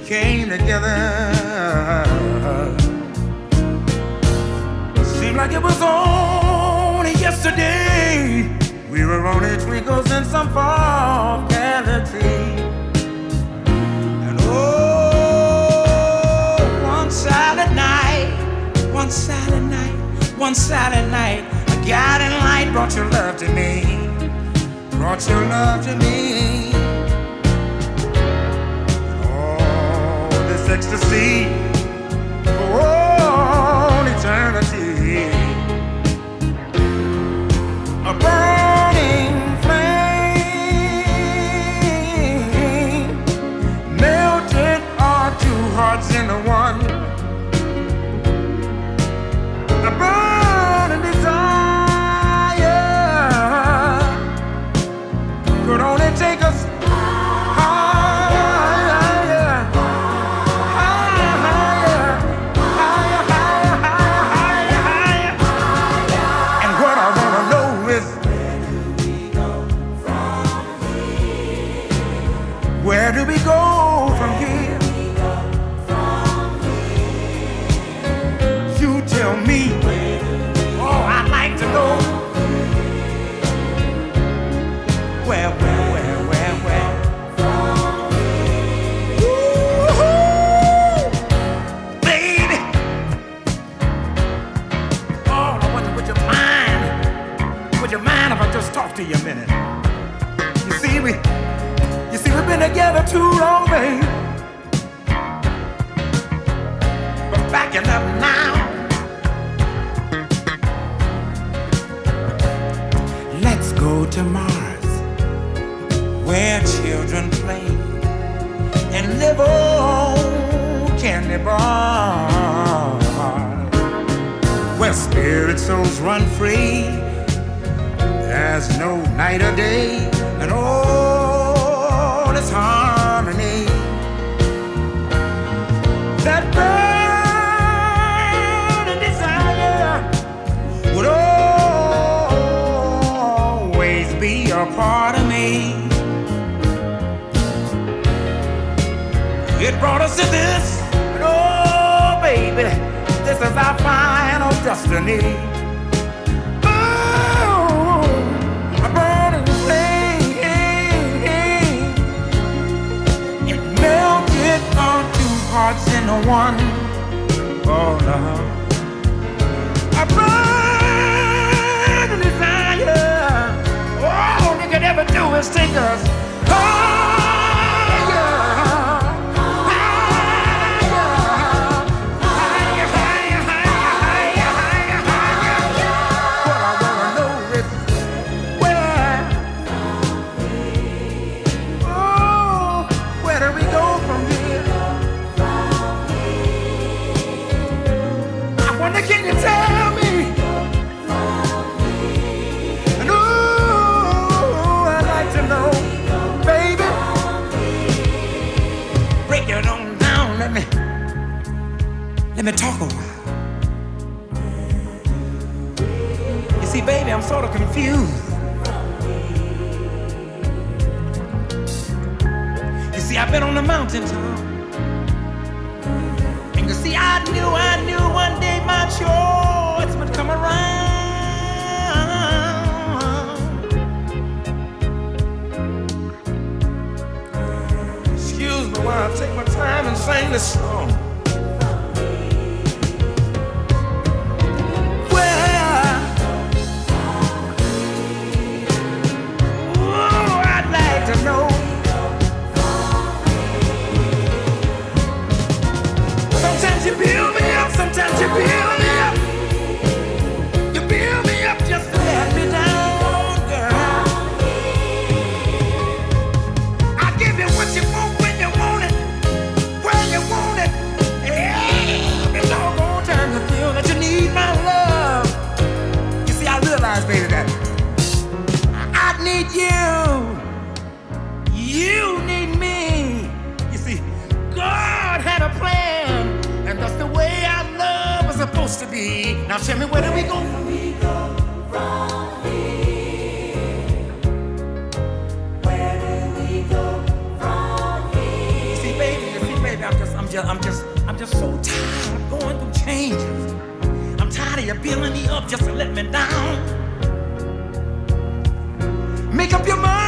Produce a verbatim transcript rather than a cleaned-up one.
came together. Seemed like it was only yesterday. We were only twinkles in some far galaxy. And oh, one silent night, one silent night, one silent night, a guiding light brought your love to me, brought your love to me. Ecstasy for all eternity, a burning flame melted our two hearts into one, a burning desire could only take us where do we go from here? You tell me. Oh, I'd like to know. Where, where, where, where, where? Woo-hoo! Baby. Oh, I wonder, would you mind? Would you mind if I just talk to you a minute? You see, we You see, we've been together too long, babe. But backing up now. Let's go to Mars, where children play and live on candy bars, where spirit souls run free. There's no night or day, and oh, this harmony that burning desire would always be a part of me. It brought us to this, but oh baby, this is our final destiny. Hearts in a one, oh love, a burning desire. All we could ever do is take us higher, higher, higher, higher, higher, higher, higher. What I wanna know is where, oh, where do we go from here? Can you tell me? And ooh, I'd like to know, baby. Break it on down, let me, let me talk a while. You see, baby, I'm sort of confused. You see, I've been on the mountaintop. And you see, I knew, I knew one day my choice would come around. Excuse me while I take my time and sing this song. Well, oh, I'd like to know. Sometimes you build me up, sometimes you build me up. You build me up just to let me down, girl. I give you what you want when you want it, where you want it. Every doggone time you feel that you need my love. You see, I realize, baby, that I need you. You need me. You see, God had a plan. And that's the way our love is supposed to be. Now tell me, where do we go from here? From here? Where do we go from here? See, baby, you see, baby, I'm just, I'm just, I'm just so tired of going through changes. I'm tired of you building me up just to let me down. Make up your mind.